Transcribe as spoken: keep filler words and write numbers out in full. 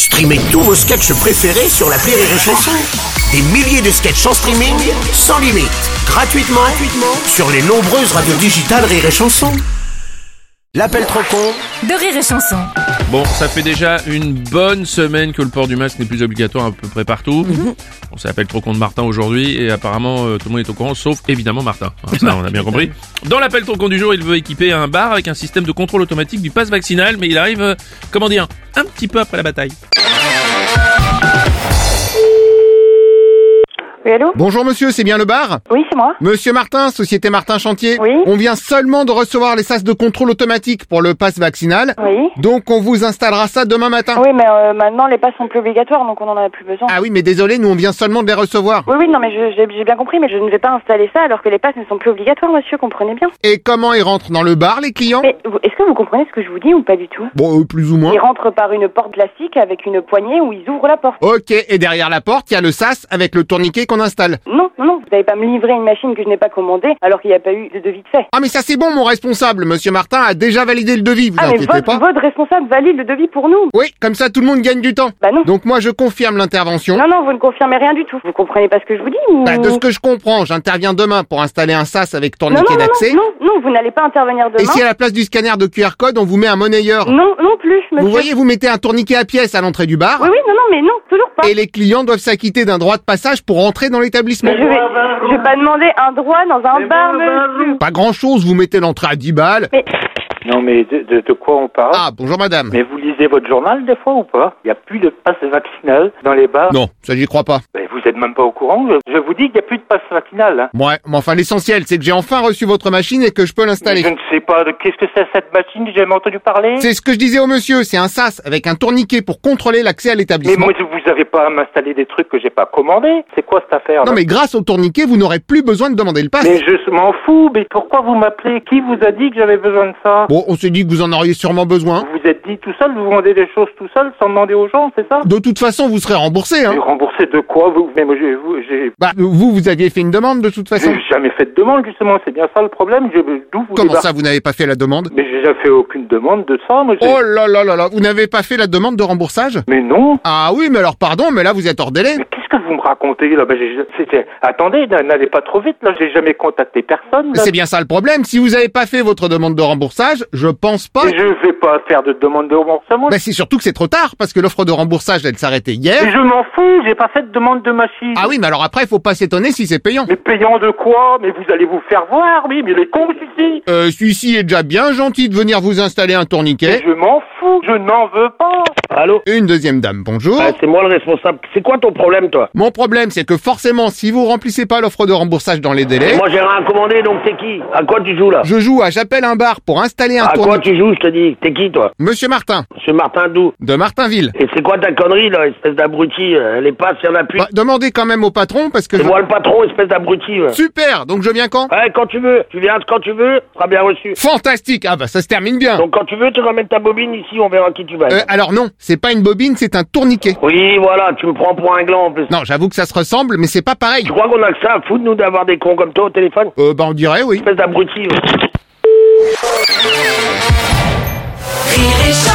Streamez tous vos sketchs préférés sur l'appli Rire et Chanson. Des milliers de sketchs en streaming, sans limite, gratuitement, gratuitement sur les nombreuses radios digitales Rire et Chanson. L'appel trop con de Rire et Chanson. Bon, ça fait déjà une bonne semaine que le port du masque n'est plus obligatoire à peu près partout. Mm-hmm. On s'appelle trop con de Martin aujourd'hui et apparemment euh, tout le monde est au courant, sauf évidemment Martin. Hein, ça, on a bien compris. Dans l'appel trop con du jour, il veut équiper un bar avec un système de contrôle automatique du pass vaccinal, mais il arrive, euh, comment dire, un petit peu après la bataille. Oui, allô ? Bonjour monsieur, c'est bien le bar ? Oui, c'est moi. Monsieur Martin, Société Martin Chantier. Oui. On vient seulement de recevoir les sas de contrôle automatique pour le pass vaccinal. Oui. Donc on vous installera ça demain matin. Oui, mais euh, maintenant les passes sont plus obligatoires, donc on en a plus besoin. Ah oui, mais désolé, nous on vient seulement de les recevoir. Oui, oui, non, mais je- j'ai j'ai bien compris, mais je ne vais pas installer ça alors que les passes ne sont plus obligatoires, monsieur, comprenez bien. Et comment ils rentrent dans le bar, les clients ? Mais vous- est-ce que vous comprenez ce que je vous dis ou pas du tout ? Bon, euh, plus ou moins. Ils rentrent par une porte classique avec une poignée où ils ouvrent la porte. Ok, et derrière la porte, il y a le sas avec le tourniquet qu'on installe. Non, non, non, vous n'allez pas me livrer une machine que je n'ai pas commandée alors qu'il n'y a pas eu de devis de fait. Ah mais ça c'est bon, mon responsable, monsieur Martin a déjà validé le devis, vous Ah, mais inquiétez votre, pas. votre responsable valide le devis pour nous. Oui, comme ça tout le monde gagne du temps. Bah non. Donc moi je confirme l'intervention. Non, non, vous ne confirmez rien du tout. Vous comprenez pas ce que je vous dis ou... Bah, de ce que je comprends, j'interviens demain pour installer un sas avec non, tourniquet non, non, d'accès. non, non, non, vous n'allez pas intervenir demain. Et si à la place du scanner de Q R code, on vous met un monnayeur ? Non, non plus, monsieur. Vous voyez, vous mettez un tourniquet à pièce à l'entrée du bar. Oui, oui, non, non, mais non, toujours pas. Et les clients doivent s'acquitter d'un droit de passage pour rentrer dans l'établissement. Mais je vais, je vais pas demander un droit dans un bar, monsieur. Pas grand chose, vous mettez l'entrée à dix balles. Mais, Non, mais de, de, de quoi on parle? Ah, bonjour madame. Mais vous lisez votre journal des fois ou pas? Il n'y a plus de passe vaccinal dans les bars. Non, ça j'y crois pas. Mais vous êtes même pas au courant. Je, je vous dis qu'il n'y a plus de passe vaccinal. Hein. Ouais, mais enfin l'essentiel, c'est que j'ai enfin reçu votre machine et que je peux l'installer. Je ne sais pas de qu'est-ce que c'est cette machine. J'ai jamais entendu parler. C'est ce que je disais au monsieur, c'est un sas avec un tourniquet pour contrôler l'accès à Mais l'établissement. moi, vous avez pas à m'installer des trucs que j'ai pas commandés. C'est quoi cette affaire? Non mais grâce au tourniquet, vous n'aurez plus besoin de demander le pass. Mais je m'en fous. Mais pourquoi vous m'appelez? Qui vous a dit que j'avais besoin de ça? Bon, on s'est dit que vous en auriez sûrement besoin. Vous vous êtes dit tout seul, vous vendez des choses tout seul sans demander aux gens, c'est ça? De toute façon, vous serez remboursé, hein. Mais remboursé de quoi? Vous, mais moi, j'ai, vous- j'ai, Bah, vous, vous aviez fait une demande de toute façon. j'ai jamais fait de demande justement. C'est bien ça le problème. Je, d'où vous Comment débar- ça, vous n'avez pas fait la demande? Mais j'ai jamais fait aucune demande de ça. Moi, j'ai- Oh là là là là, vous n'avez pas fait la demande de remboursage? Mais non. Ah oui, mais alors pardon, mais là vous êtes hors délai. Mais qu'est-ce que vous me racontez là? Ben, j'ai, c'était... Attendez, n'allez pas trop vite là. J'ai jamais contacté personne. Là. C'est bien ça le problème, si vous n'avez pas fait votre demande de remboursage, je pense pas... Et je vais pas faire de demande de remboursement. Bah c'est surtout que c'est trop tard, parce que l'offre de remboursage, elle s'arrêtait hier. Mais je m'en fous. J'ai pas fait de demande de machine. Ah oui, mais alors après, faut pas s'étonner si c'est payant. Mais payant de quoi? Mais vous allez vous faire voir, oui. Mais les cons ici. Euh, celui-ci est déjà bien gentil de venir vous installer un Mais tourniquet. je m'en fous. Je n'en veux pas. Allô? Une deuxième dame, bonjour. Ah, c'est moi le responsable. C'est quoi ton problème, toi? Mon problème, c'est que forcément, si vous remplissez pas l'offre de remboursage dans les délais, Moi, j'ai rien commandé, donc t'es qui? À quoi tu joues, là? je joue à j'appelle un bar pour installer un À quoi tourniquet. tu joues, je te dis? T'es qui, toi? Monsieur Martin, Monsieur Martin d'où? de Martinville. Et c'est quoi ta connerie, là, espèce d'abruti? euh, Les passes, y'en a plus. Bah, demandez quand même au patron, parce que... C'est je- moi le patron, espèce d'abruti. ouais. Super, donc je viens quand? Ouais, quand tu veux. Tu viens quand tu veux, tu seras bien reçu. Fantastique, ah bah ça se termine bien. Donc quand tu veux, tu ramènes ta bobine ici, on verra qui tu vas. Euh, alors non, c'est pas une bobine, c'est un tourniquet. Oui, voilà, tu me prends pour un gland, en plus. Non, j'avoue que ça se ressemble, mais c'est pas pareil. Tu crois qu'on a que ça à foutre, nous, d'avoir des cons comme toi au téléphone? Euh, bah on dirait, oui. Espèce d'abruti. ouais. Rire et Chanson.